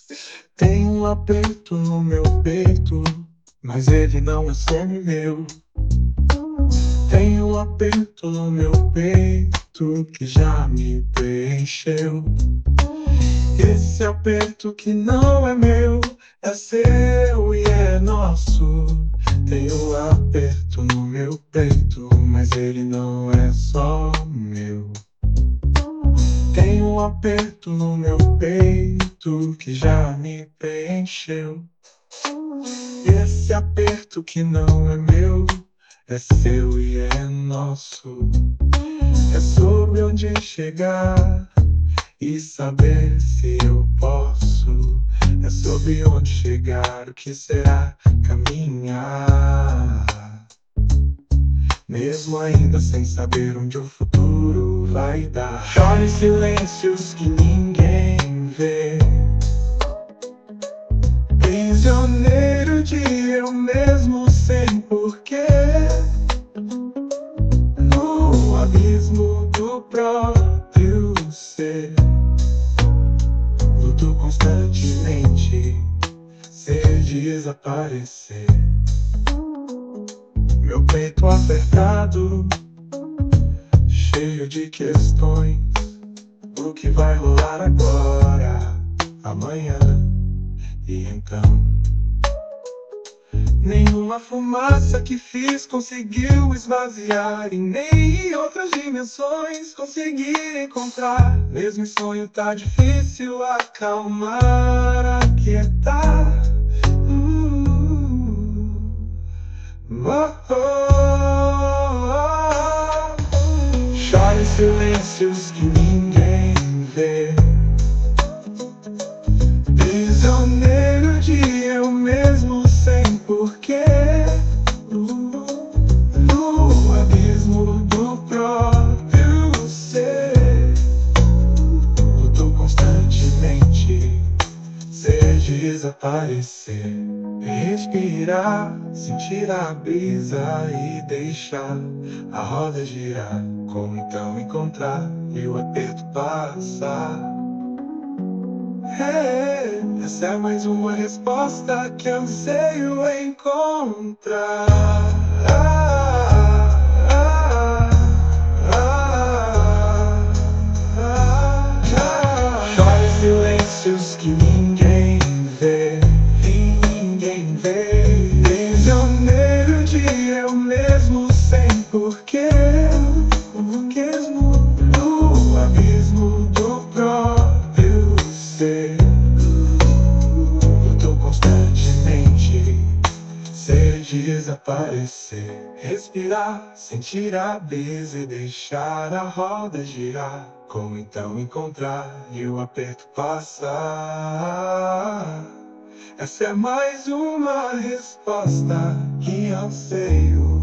Tem um aperto no meu peito, mas ele não é só meu. Tem um aperto no meu peito que já me preencheu. Esse aperto que não é meu, é seu e é nosso. Tem um aperto no meu peito, mas ele não é só meu. Tem um aperto no meu peito que já me preencheu. Esse aperto que não é meu, é seu e é nosso. É sobre onde chegar e saber se eu posso. É sobre onde chegar, o que será caminhar. Mesmo ainda sem saber onde o futuro vai dar. Chora em silêncios que ninguém vê. Prisioneiro de eu mesmo sem porquê. No abismo do próprio ser. Luto constantemente, sem desaparecer. Meu peito apertado, cheio de questões. O que vai rolar agora, amanhã e então? Nenhuma fumaça que fiz conseguiu esvaziar, e nem em outras dimensões conseguir encontrar. Mesmo em sonho tá difícil acalmar, aquietar. Chora em silêncios que ninguém vê. Prisioneiro de eu mesmo sem porquê. No abismo do próprio ser. Luto constantemente, sem desaparecer. Respirar, sentir a brisa e deixar a roda girar. Como então encontrar e o aperto passar? Essa é mais uma resposta que anseio encontrar. Chora em silêncios que ninguém vê. Prisioneiro de eu mesmo sem porquê. No abismo do próprio ser. Luto constantemente, sem desaparecer. Respirar, sentir a brisa e deixar a roda girar. Como então encontrar e o aperto passar? Essa é mais uma resposta que anseio